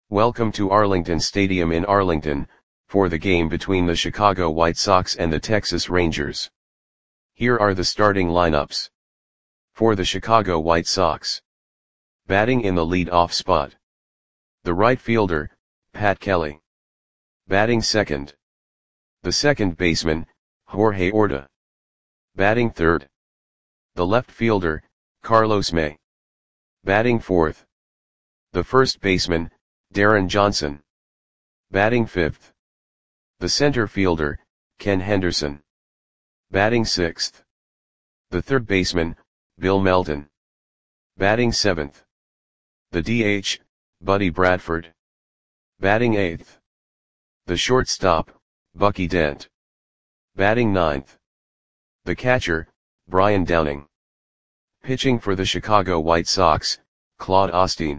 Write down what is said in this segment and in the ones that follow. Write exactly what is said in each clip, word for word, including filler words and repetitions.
Welcome to Arlington Stadium in Arlington, for the game between the Chicago White Sox and the Texas Rangers. Here are the starting lineups. For the Chicago White Sox. Batting in the lead-off spot. The right fielder, Pat Kelly. Batting second. The second baseman, Jorge Orta. Batting third. The left fielder, Carlos May. Batting fourth. The first baseman, Darren Johnson. Batting fifth. The center fielder, Ken Henderson. Batting sixth. The third baseman, Bill Melton. Batting seventh. The D H, Buddy Bradford. Batting eighth. The shortstop, Bucky Dent. Batting ninth. The catcher, Brian Downing. Pitching for the Chicago White Sox, Claude Osteen.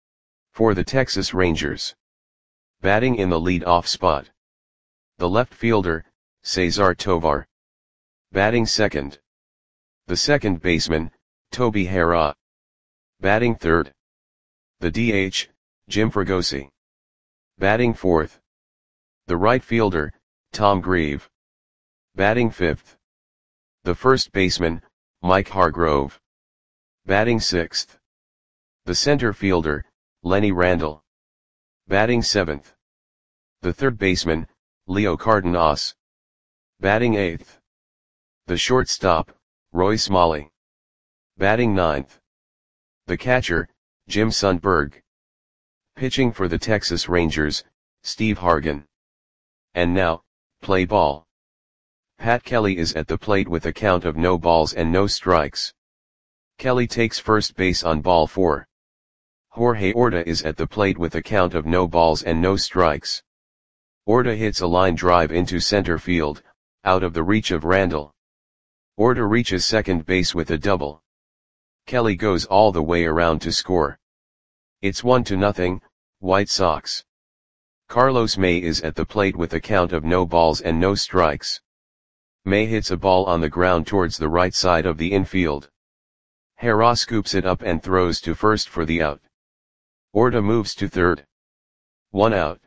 For the Texas Rangers. Batting in the lead-off spot. The left fielder, Cesar Tovar. Batting second. The second baseman, Toby Harrah. Batting third. The D H, Jim Fregosi. Batting fourth. The right fielder, Tom Grieve. Batting fifth. The first baseman, Mike Hargrove. Batting sixth. The center fielder, Lenny Randle. Batting seventh. The third baseman, Leo Cardenas. Batting eighth. The shortstop, Roy Smalley. Batting ninth. The catcher, Jim Sundberg. Pitching for the Texas Rangers, Steve Hargan. And now, play ball. Pat Kelly is at the plate with a count of no balls and no strikes. Kelly takes first base on ball four. Jorge Orta is at the plate with a count of no balls and no strikes. Orta hits a line drive into center field, out of the reach of Randle. Orta reaches second base with a double. Kelly goes all the way around to score. It's one to nothing, White Sox. Carlos May is at the plate with a count of no balls and no strikes. May hits a ball on the ground towards the right side of the infield. Harrah scoops it up and throws to first for the out. Orta moves to third. One out.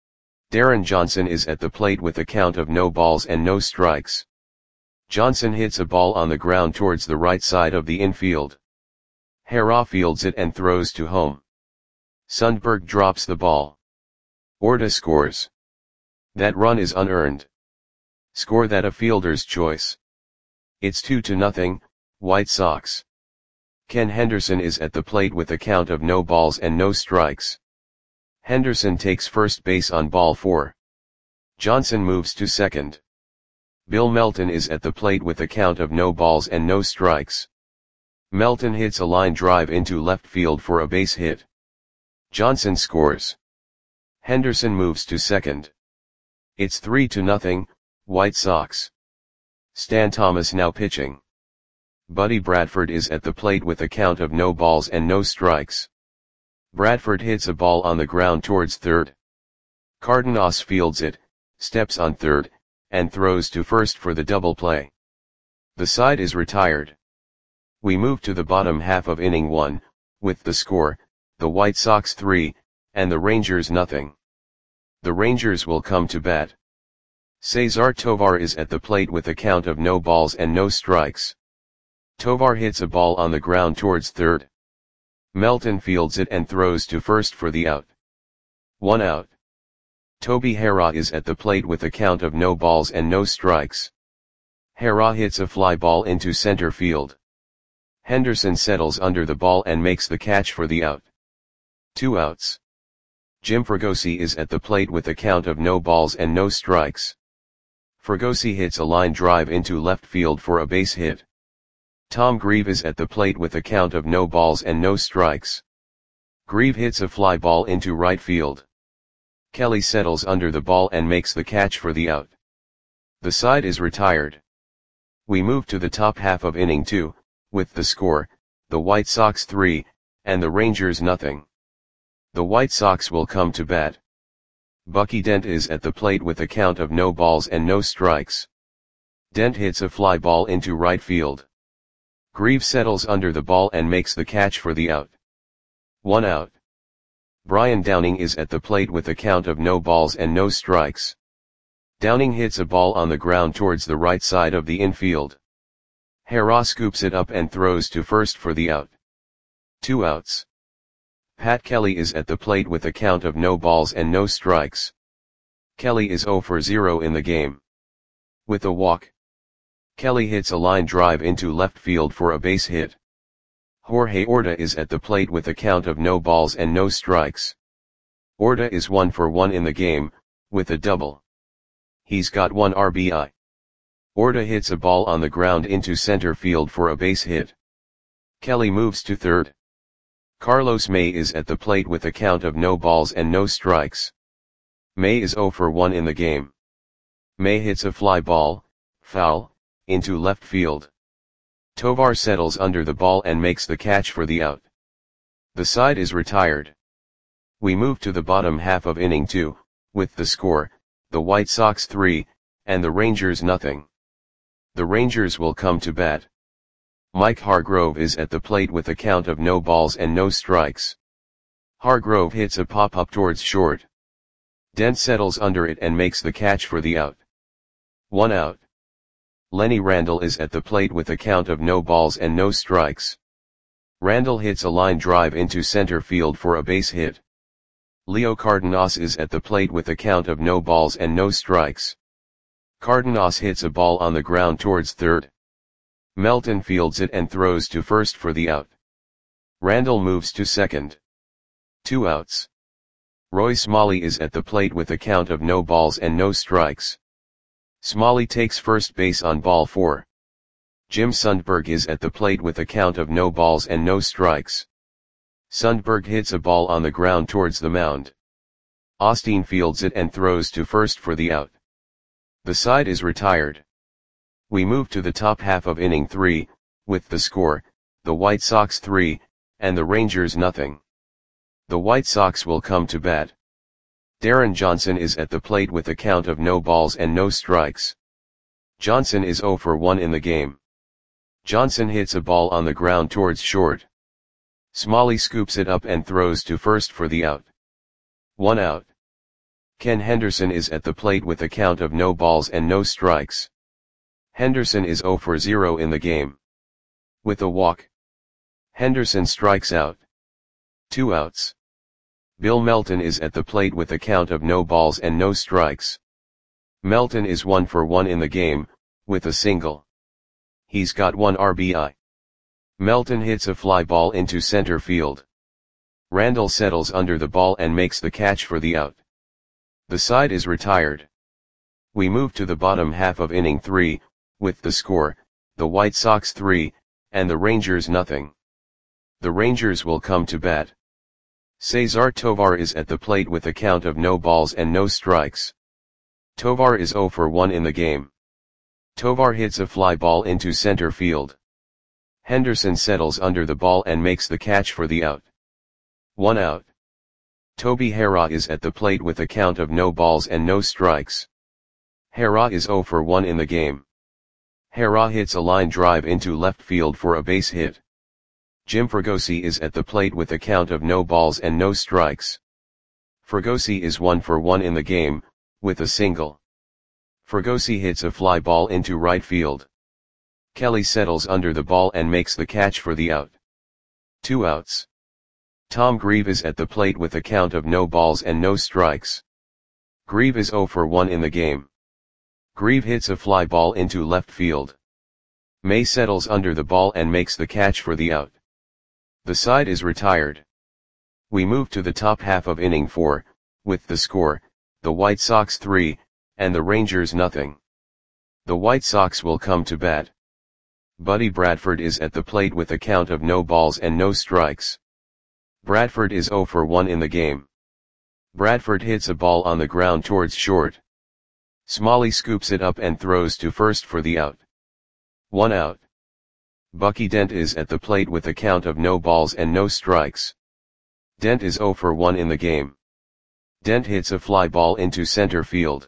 Darren Johnson is at the plate with a count of no balls and no strikes. Johnson hits a ball on the ground towards the right side of the infield. Harrah fields it and throws to home. Sundberg drops the ball. Orta scores. That run is unearned. Score that a fielder's choice. It's two to nothing, White Sox. Ken Henderson is at the plate with a count of no balls and no strikes. Henderson takes first base on ball four. Johnson moves to second. Bill Melton is at the plate with a count of no balls and no strikes. Melton hits a line drive into left field for a base hit. Johnson scores. Henderson moves to second. It's three to nothing, White Sox. Stan Thomas now pitching. Buddy Bradford is at the plate with a count of no balls and no strikes. Bradford hits a ball on the ground towards third. Cardenas fields it, steps on third, and throws to first for the double play. The side is retired. We move to the bottom half of inning one, with the score, the White Sox three, and the Rangers nothing. The Rangers will come to bat. Cesar Tovar is at the plate with a count of no balls and no strikes. Tovar hits a ball on the ground towards third. Melton fields it and throws to first for the out. One out. Toby Harrah is at the plate with a count of no balls and no strikes. Harrah hits a fly ball into center field. Henderson settles under the ball and makes the catch for the out. Two outs. Jim Fregosi is at the plate with a count of no balls and no strikes. Fregosi hits a line drive into left field for a base hit. Tom Grieve is at the plate with a count of no balls and no strikes. Grieve hits a fly ball into right field. Kelly settles under the ball and makes the catch for the out. The side is retired. We move to the top half of inning two, with the score, the White Sox three, and the Rangers nothing. The White Sox will come to bat. Bucky Dent is at the plate with a count of no balls and no strikes. Dent hits a fly ball into right field. Grieve settles under the ball and makes the catch for the out. One out. Brian Downing is at the plate with a count of no balls and no strikes. Downing hits a ball on the ground towards the right side of the infield. Hera scoops it up and throws to first for the out. Two outs. Pat Kelly is at the plate with a count of no balls and no strikes. Kelly is zero for zero in the game. With a walk, Kelly hits a line drive into left field for a base hit. Jorge Orta is at the plate with a count of no balls and no strikes. Orta is one for one in the game, with a double. He's got one R B I. Orta hits a ball on the ground into center field for a base hit. Kelly moves to third. Carlos May is at the plate with a count of no balls and no strikes. May is zero for one in the game. May hits a fly ball, foul, into left field. Tovar settles under the ball and makes the catch for the out. The side is retired. We move to the bottom half of inning two, with the score, the White Sox three, and the Rangers nothing. The Rangers will come to bat. Mike Hargrove is at the plate with a count of no balls and no strikes. Hargrove hits a pop-up towards short. Dent settles under it and makes the catch for the out. One out. Lenny Randle is at the plate with a count of no balls and no strikes. Randle hits a line drive into center field for a base hit. Leo Cardenas is at the plate with a count of no balls and no strikes. Cardenas hits a ball on the ground towards third. Melton fields it and throws to first for the out. Randle moves to second. Two outs. Roy Smalley is at the plate with a count of no balls and no strikes. Smalley takes first base on ball four. Jim Sundberg is at the plate with a count of no balls and no strikes. Sundberg hits a ball on the ground towards the mound. Austin fields it and throws to first for the out. The side is retired. We move to the top half of inning three, with the score, the White Sox three, and the Rangers nothing. The White Sox will come to bat. Darren Johnson is at the plate with a count of no balls and no strikes. Johnson is zero for one in the game. Johnson hits a ball on the ground towards short. Smalley scoops it up and throws to first for the out. One out. Ken Henderson is at the plate with a count of no balls and no strikes. Henderson is zero for zero in the game. With a walk, Henderson strikes out. Two outs. Bill Melton is at the plate with a count of no balls and no strikes. Melton is one for one in the game, with a single. He's got one R B I. Melton hits a fly ball into center field. Randle settles under the ball and makes the catch for the out. The side is retired. We move to the bottom half of inning three, with the score, the White Sox three, and the Rangers nothing. The Rangers will come to bat. Cesar Tovar is at the plate with a count of no balls and no strikes. Tovar is zero for one in the game. Tovar hits a fly ball into center field. Henderson settles under the ball and makes the catch for the out. One out. Toby Hera is at the plate with a count of no balls and no strikes. Hera is zero for one in the game. Hera hits a line drive into left field for a base hit. Jim Fregosi is at the plate with a count of no balls and no strikes. Fregosi is one for one in the game, with a single. Fregosi hits a fly ball into right field. Kelly settles under the ball and makes the catch for the out. Two outs. Tom Grieve is at the plate with a count of no balls and no strikes. Grieve is zero for one in the game. Grieve hits a fly ball into left field. May settles under the ball and makes the catch for the out. The side is retired. We move to the top half of inning four, with the score, the White Sox three, and the Rangers nothing. The White Sox will come to bat. Buddy Bradford is at the plate with a count of no balls and no strikes. Bradford is zero for one in the game. Bradford hits a ball on the ground towards short. Smalley scoops it up and throws to first for the out. One out. Bucky Dent is at the plate with a count of no balls and no strikes. Dent is zero for one in the game. Dent hits a fly ball into center field.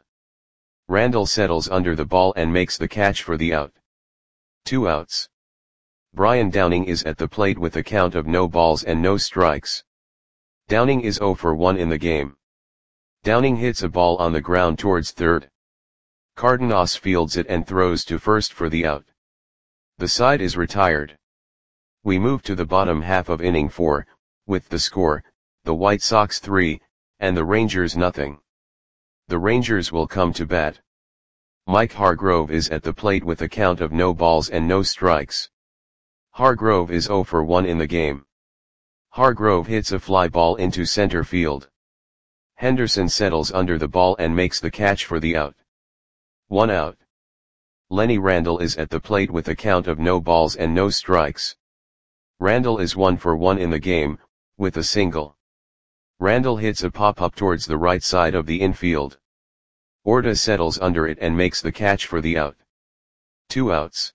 Randle settles under the ball and makes the catch for the out. Two outs. Brian Downing is at the plate with a count of no balls and no strikes. Downing is zero for one in the game. Downing hits a ball on the ground towards third. Cardenas fields it and throws to first for the out. The side is retired. We move to the bottom half of inning four, with the score, the White Sox three, and the Rangers nothing. The Rangers will come to bat. Mike Hargrove is at the plate with a count of no balls and no strikes. Hargrove is zero for one in the game. Hargrove hits a fly ball into center field. Henderson settles under the ball and makes the catch for the out. One out. Lenny Randle is at the plate with a count of no balls and no strikes. Randle is one for one in the game, with a single. Randle hits a pop-up towards the right side of the infield. Orta settles under it and makes the catch for the out. Two outs.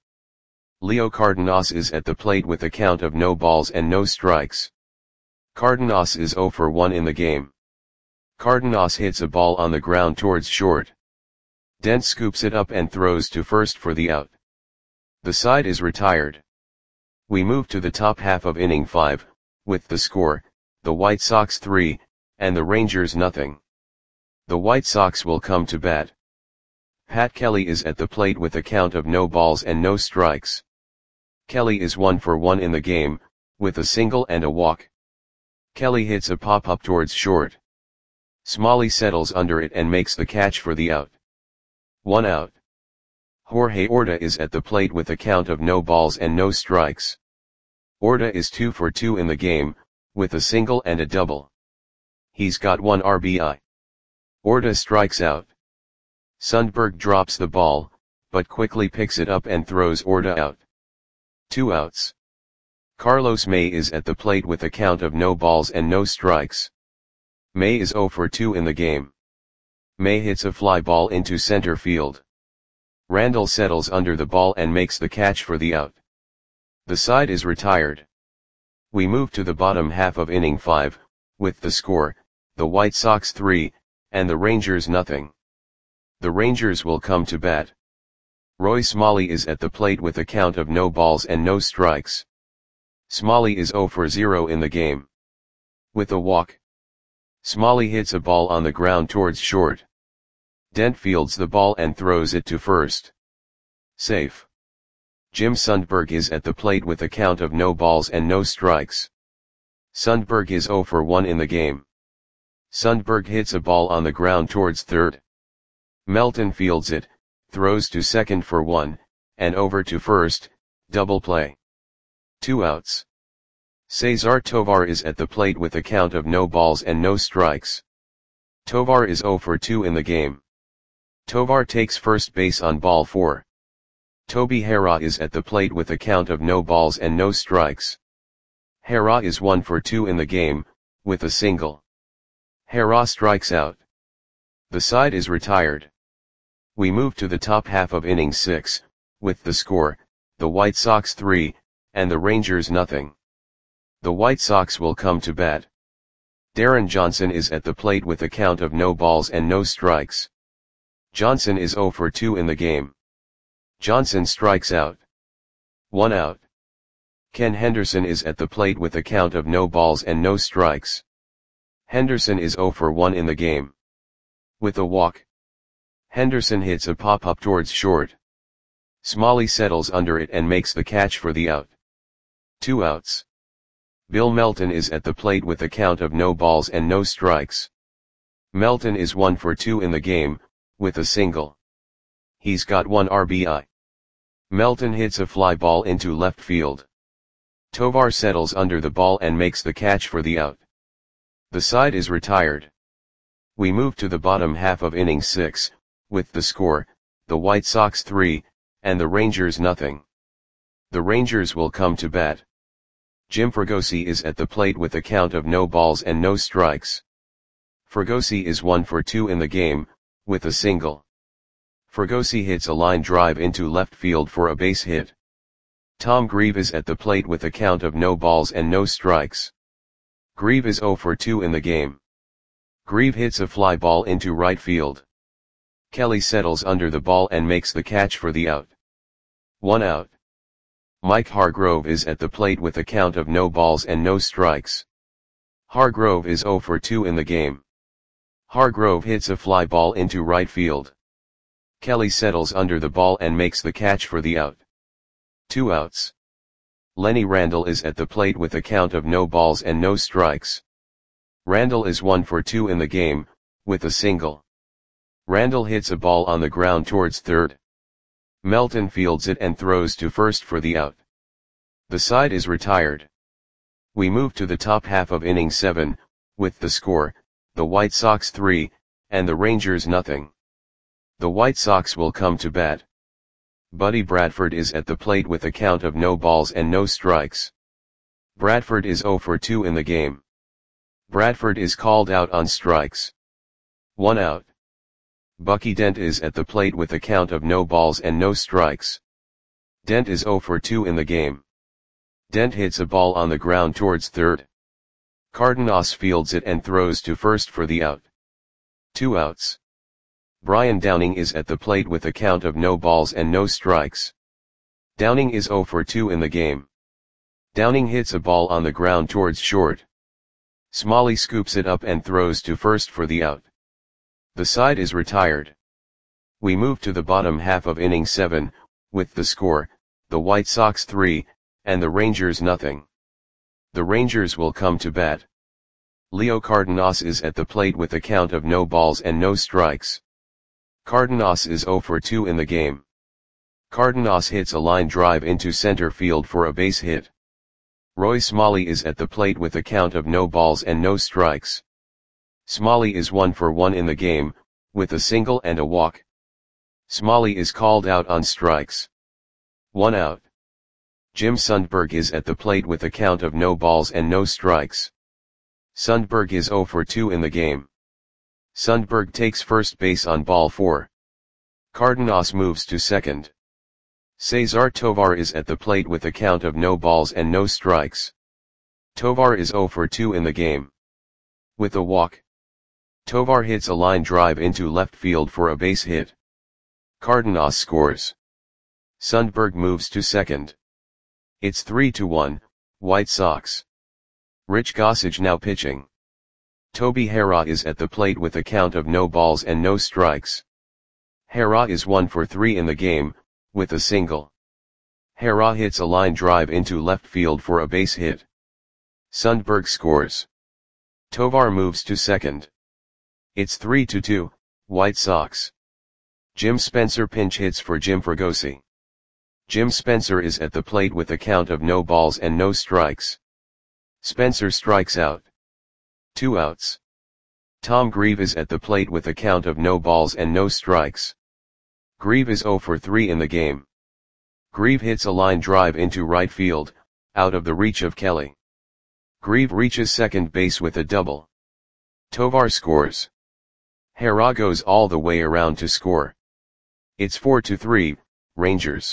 Leo Cardenas is at the plate with a count of no balls and no strikes. Cardenas is zero for one in the game. Cardenas hits a ball on the ground towards short. Dent scoops it up and throws to first for the out. The side is retired. We move to the top half of inning five, with the score, the White Sox three, and the Rangers nothing. The White Sox will come to bat. Pat Kelly is at the plate with a count of no balls and no strikes. Kelly is one for one in the game, with a single and a walk. Kelly hits a pop-up towards short. Smalley settles under it and makes the catch for the out. One out. Jorge Orta is at the plate with a count of no balls and no strikes. Orta is two for two in the game, with a single and a double. He's got one R B I. Orta strikes out. Sundberg drops the ball, but quickly picks it up and throws Orta out. Two outs. Carlos May is at the plate with a count of no balls and no strikes. May is zero for two in the game. May hits a fly ball into center field. Randle settles under the ball and makes the catch for the out. The side is retired. We move to the bottom half of inning five, with the score, the White Sox three, and the Rangers nothing. The Rangers will come to bat. Roy Smalley is at the plate with a count of no balls and no strikes. Smalley is zero for zero in the game. With a walk. Smalley hits a ball on the ground towards short. Dent fields the ball and throws it to first. Safe. Jim Sundberg is at the plate with a count of no balls and no strikes. Sundberg is zero for one in the game. Sundberg hits a ball on the ground towards third. Melton fields it, throws to second for one, and over to first, double play. Two outs. Cesar Tovar is at the plate with a count of no balls and no strikes. Tovar is zero for two in the game. Tovar takes first base on ball four. Toby Harrah is at the plate with a count of no balls and no strikes. Harrah is one for two in the game, with a single. Harrah strikes out. The side is retired. We move to the top half of inning six, with the score, the White Sox three, and the Rangers nothing. The White Sox will come to bat. Darren Johnson is at the plate with a count of no balls and no strikes. Johnson is zero for two in the game. Johnson strikes out. One out. Ken Henderson is at the plate with a count of no balls and no strikes. Henderson is zero for one in the game. With a walk. Henderson hits a pop-up towards short. Smalley settles under it and makes the catch for the out. Two outs. Bill Melton is at the plate with a count of no balls and no strikes. Melton is one for two in the game, with a single. He's got one R B I. Melton hits a fly ball into left field. Tovar settles under the ball and makes the catch for the out. The side is retired. We move to the bottom half of inning six, with the score, the White Sox three, and the Rangers nothing. The Rangers will come to bat. Jim Fregosi is at the plate with a count of no balls and no strikes. Fregosi is one for two in the game, with a single. Fregosi hits a line drive into left field for a base hit. Tom Grieve is at the plate with a count of no balls and no strikes. Grieve is zero for two in the game. Grieve hits a fly ball into right field. Kelly settles under the ball and makes the catch for the out. One out. Mike Hargrove is at the plate with a count of no balls and no strikes. Hargrove is zero for two in the game. Hargrove hits a fly ball into right field. Kelly settles under the ball and makes the catch for the out. Two outs. Lenny Randle is at the plate with a count of no balls and no strikes. Randle is one for two in the game, with a single. Randle hits a ball on the ground towards third. Melton fields it and throws to first for the out. The side is retired. We move to the top half of inning seven, with the score, the White Sox three, and the Rangers nothing. The White Sox will come to bat. Buddy Bradford is at the plate with a count of no balls and no strikes. Bradford is zero for two in the game. Bradford is called out on strikes. One out. Bucky Dent is at the plate with a count of no balls and no strikes. Dent is zero for two in the game. Dent hits a ball on the ground towards third. Cardenas fields it and throws to first for the out. Two outs. Brian Downing is at the plate with a count of no balls and no strikes. Downing is zero for two in the game. Downing hits a ball on the ground towards short. Smalley scoops it up and throws to first for the out. The side is retired. We move to the bottom half of inning seven, with the score, the White Sox three, and the Rangers nothing. The Rangers will come to bat. Leo Cardenas is at the plate with a count of no balls and no strikes. Cardenas is zero for two in the game. Cardenas hits a line drive into center field for a base hit. Roy Smalley is at the plate with a count of no balls and no strikes. Smalley is one for one in the game, with a single and a walk. Smalley is called out on strikes. One out. Jim Sundberg is at the plate with a count of no balls and no strikes. Sundberg is zero for two in the game. Sundberg takes first base on ball four. Cardenas moves to second. Cesar Tovar is at the plate with a count of no balls and no strikes. Tovar is zero for two in the game. With a walk. Tovar hits a line drive into left field for a base hit. Cardenas scores. Sundberg moves to second. It's three to one, White Sox. Rich Gossage now pitching. Toby Harrah is at the plate with a count of no balls and no strikes. Harrah is one for three in the game, with a single. Harrah hits a line drive into left field for a base hit. Sundberg scores. Tovar moves to second. It's three to two, White Sox. Jim Spencer pinch hits for Jim Fregosi. Jim Spencer is at the plate with a count of no balls and no strikes. Spencer strikes out. Two outs. Tom Grieve is at the plate with a count of no balls and no strikes. Grieve is zero for three in the game. Grieve hits a line drive into right field, out of the reach of Kelly. Grieve reaches second base with a double. Tovar scores. Harrah goes all the way around to score. It's four to three, Rangers.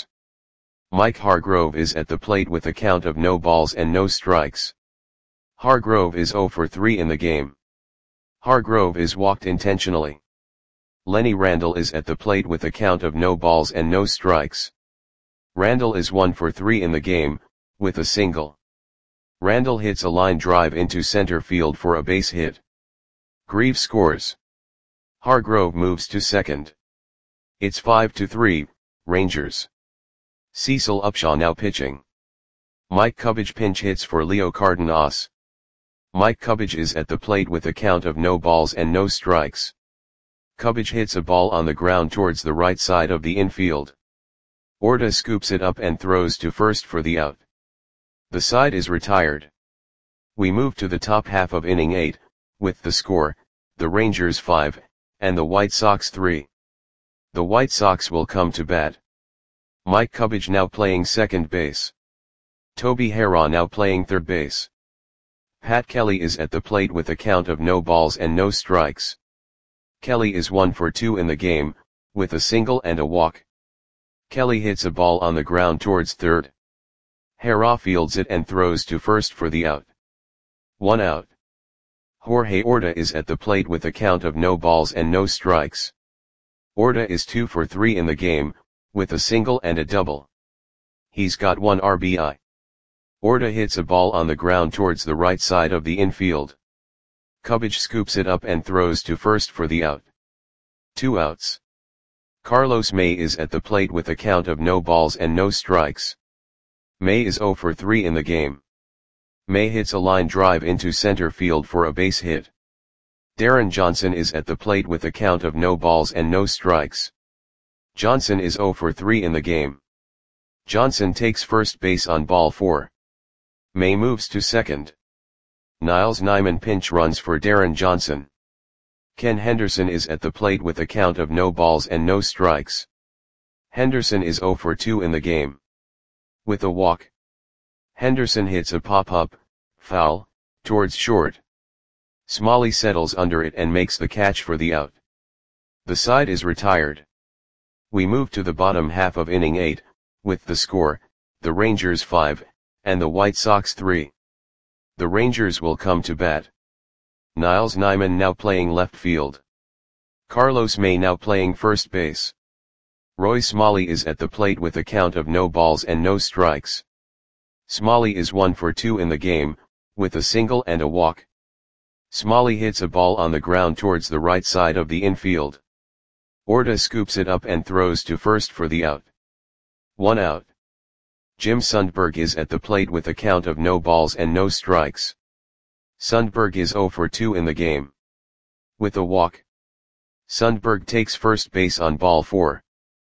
Mike Hargrove is at the plate with a count of no balls and no strikes. Hargrove is zero for three in the game. Hargrove is walked intentionally. Lenny Randle is at the plate with a count of no balls and no strikes. Randle is one for three in the game, with a single. Randle hits a line drive into center field for a base hit. Grieve scores. Hargrove moves to second. It's five to three, Rangers. Cecil Upshaw now pitching. Mike Cubbage pinch hits for Leo Cardenas. Mike Cubbage is at the plate with a count of no balls and no strikes. Cubbage hits a ball on the ground towards the right side of the infield. Orta scoops it up and throws to first for the out. The side is retired. We move to the top half of inning eight, with the score, the Rangers five, and the White Sox three. The White Sox will come to bat. Mike Cubbage now playing second base. Toby Harrah now playing third base. Pat Kelly is at the plate with a count of no balls and no strikes. Kelly is one for two in the game, with a single and a walk. Kelly hits a ball on the ground towards third. Harrah fields it and throws to first for the out. One out. Jorge Orta is at the plate with a count of no balls and no strikes. Orta is two for three in the game, with a single and a double. He's got one R B I. Orta hits a ball on the ground towards the right side of the infield. Kubich scoops it up and throws to first for the out. Two outs. Carlos May is at the plate with a count of no balls and no strikes. May is oh for three in the game. May hits a line drive into center field for a base hit. Darren Johnson is at the plate with a count of no balls and no strikes. Johnson is oh for three in the game. Johnson takes first base on ball four. May moves to second. Niles Nyman pinch runs for Darren Johnson. Ken Henderson is at the plate with a count of no balls and no strikes. Henderson is oh for two in the game. With a walk, Henderson hits a pop-up, foul, towards short. Smalley settles under it and makes the catch for the out. The side is retired. We move to the bottom half of inning eight, with the score, the Rangers five, and the White Sox three. The Rangers will come to bat. Niles Nyman now playing left field. Carlos May now playing first base. Roy Smalley is at the plate with a count of no balls and no strikes. Smalley is one for two in the game, with a single and a walk. Smalley hits a ball on the ground towards the right side of the infield. Orta scoops it up and throws to first for the out. One out. Jim Sundberg is at the plate with a count of no balls and no strikes. Sundberg is oh for two in the game. With a walk, Sundberg takes first base on ball four.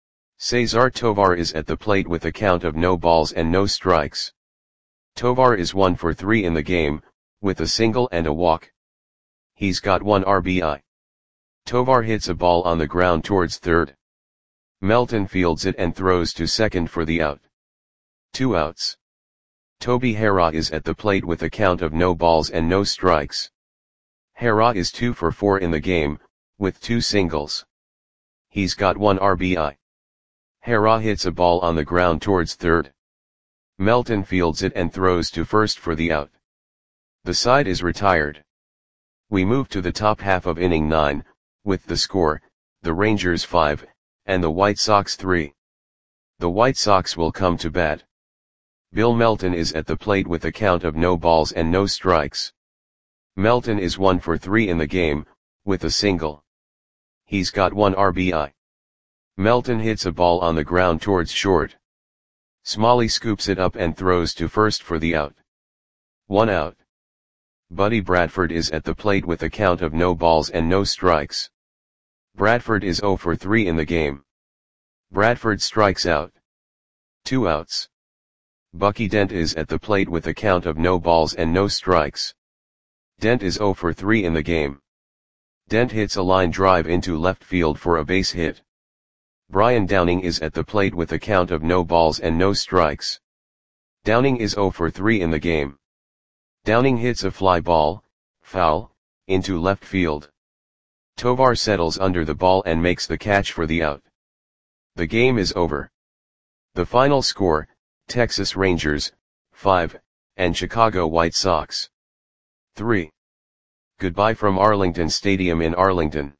Cesar Tovar is at the plate with a count of no balls and no strikes. Tovar is one for three in the game, with a single and a walk. He's got one R B I. Tovar hits a ball on the ground towards third. Melton fields it and throws to second for the out. Two outs. Toby Harrah is at the plate with a count of no balls and no strikes. Harrah is two for four in the game, with two singles. He's got one R B I. Harrah hits a ball on the ground towards third. Melton fields it and throws to first for the out. The side is retired. We move to the top half of inning nine, with the score, the Rangers five, and the White Sox three. The White Sox will come to bat. Bill Melton is at the plate with a count of no balls and no strikes. Melton is one for three in the game, with a single. He's got one R B I. Melton hits a ball on the ground towards short. Smalley scoops it up and throws to first for the out. One out. Buddy Bradford is at the plate with a count of no balls and no strikes. Bradford is oh for three in the game. Bradford strikes out. Two outs. Bucky Dent is at the plate with a count of no balls and no strikes. Dent is oh for three in the game. Dent hits a line drive into left field for a base hit. Brian Downing is at the plate with a count of no balls and no strikes. Downing is oh for three in the game. Downing hits a fly ball, foul, into left field. Tovar settles under the ball and makes the catch for the out. The game is over. The final score, Texas Rangers, five, and Chicago White Sox, three. Goodbye from Arlington Stadium in Arlington.